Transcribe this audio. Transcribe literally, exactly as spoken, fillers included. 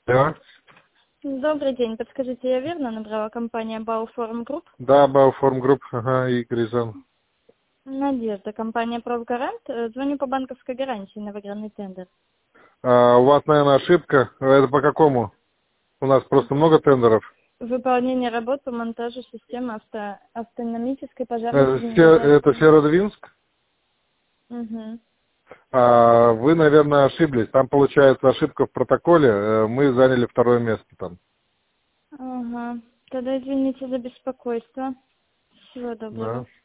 Да, Добрый день. Подскажите, я верно набрала компания Bauform Group? да, Bauform Group, ага, и Гризон. Надежда, компания Профгарант. Э, Звоню по банковской гарантии на выигранный тендер. А, у вас, наверное, ошибка. Это по какому? У нас просто много тендеров. Выполнение работ по монтажу системы авто... автономической пожарной Э, Се- Это сигнализации. Северодвинск. Угу. А, вы, наверное, ошиблись. Там получается ошибка в протоколе. Э, Мы заняли второе место там. Ага. Тогда извините за беспокойство. Всего доброго. Да.